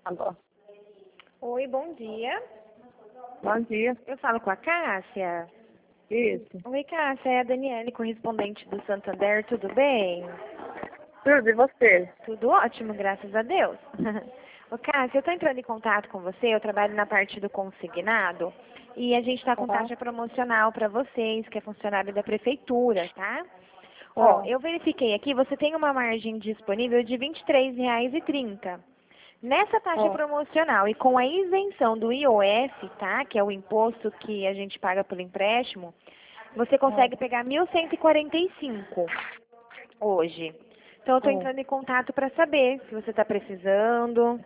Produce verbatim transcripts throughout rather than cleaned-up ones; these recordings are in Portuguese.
Alô. Oi, bom dia. Bom dia. Eu falo com a Cássia. Isso. Oi, Cássia, é a Daniele, correspondente do Santander, tudo bem? Tudo, e você? Tudo ótimo, graças a Deus. Ô, Cássia, eu estou entrando em contato com você, eu trabalho na parte do consignado e a gente está com Uhum. taxa promocional para vocês, que é funcionário da prefeitura, tá? Ó, Ah, eu verifiquei aqui, você tem uma margem disponível de vinte e três reais e trinta centavos. Nessa taxa ah, promocional e com a isenção do I O F, tá? Que é o imposto que a gente paga pelo empréstimo, você ah, consegue pegar mil cento e quarenta e cinco hoje. Então eu estou ah. entrando em contato para saber se você está precisando.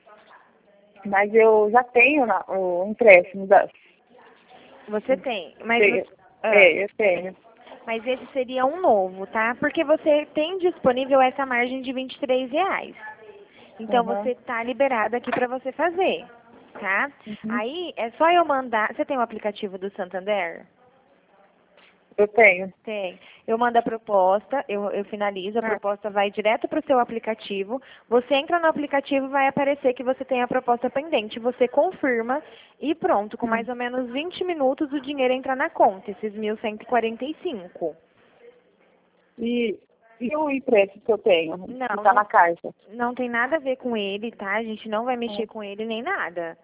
Mas eu já tenho na- o empréstimo da. Você tem, mas Sei- você, ah, É, eu tenho. mas esse seria um novo, tá? Porque você tem disponível essa margem de vinte e três reais. Então você Uhum. está liberado aqui para você fazer, tá? Uhum. Aí é só eu mandar. Você tem o aplicativo do Santander? Eu tenho. Tem. Eu mando a proposta, eu, eu finalizo, a Ah, proposta vai direto para o seu aplicativo. Você entra no aplicativo, vai aparecer que você tem a proposta pendente. Você confirma e pronto, com hum. mais ou menos vinte minutos o dinheiro entra na conta, esses mil cento e quarenta e cinco. E, e o empréstimo que eu tenho? Não, Que está não, na caixa? não tem nada a ver com ele, tá? A gente não vai Ah, mexer com ele nem nada.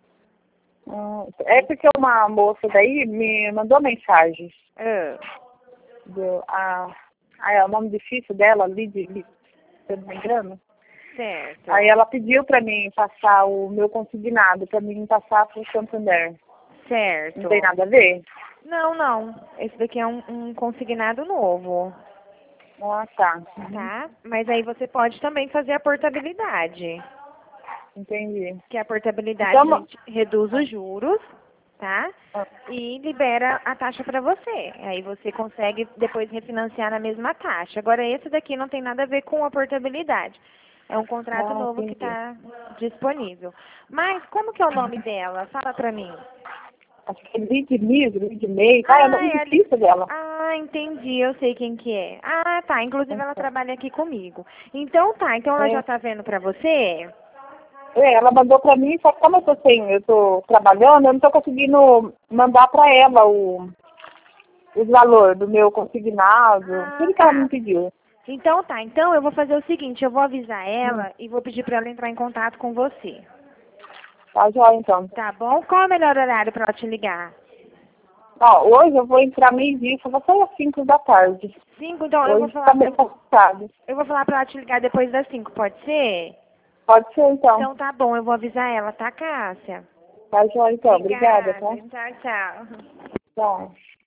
ah, é porque uma moça daí me mandou mensagem. Ah, Do, a, ah, é o nome difícil dela, Lid, Lid, se eu não me engano. Aí certo, ela pediu para mim passar o meu consignado, para mim passar para o Santander. Não certo. tem nada a ver? Não, não. Esse daqui é um, um consignado novo, Ah, tá. Uhum. tá? Mas aí você pode também fazer a portabilidade. Entendi. Que a portabilidade Então, a ma- gente reduz os juros, tá? ah, E libera a taxa para você. Aí você consegue depois refinanciar na mesma taxa. Agora esse daqui não tem nada a ver com a portabilidade. É um contrato ah, novo que entendi. está disponível. Mas como que é o nome dela? Fala para mim. Acho que é Lid Migro, Lid Meio. Ah, é o Ah, nome é ali. difícil dela. Ah, entendi, eu sei quem que é. Ah, tá, inclusive ela Ah, trabalha aqui comigo. Então tá, então ela já é, tá vendo pra você? é, ela mandou para mim, só que como eu tô sem, eu tô trabalhando, eu não tô conseguindo mandar para ela o, o valor do meu consignado, Ah, tudo que ela me tá. pediu. Então tá, então eu vou fazer o seguinte, eu vou avisar Hum, ela e vou pedir pra ela entrar em contato com você. tá joia, então. Tá bom? Qual é o melhor horário pra ela te ligar? Ó, hoje eu vou entrar meio-dia, só vou sair às cinco da tarde. Cinco, então eu vou Hoje tá falar, bem complicado. eu vou falar pra ela te ligar depois das cinco, pode ser? Pode ser, então. Então tá bom, eu vou avisar ela, tá, Cássia? Tá joia, então. Obrigada, Obrigada, tá? tchau, tchau. Tchau.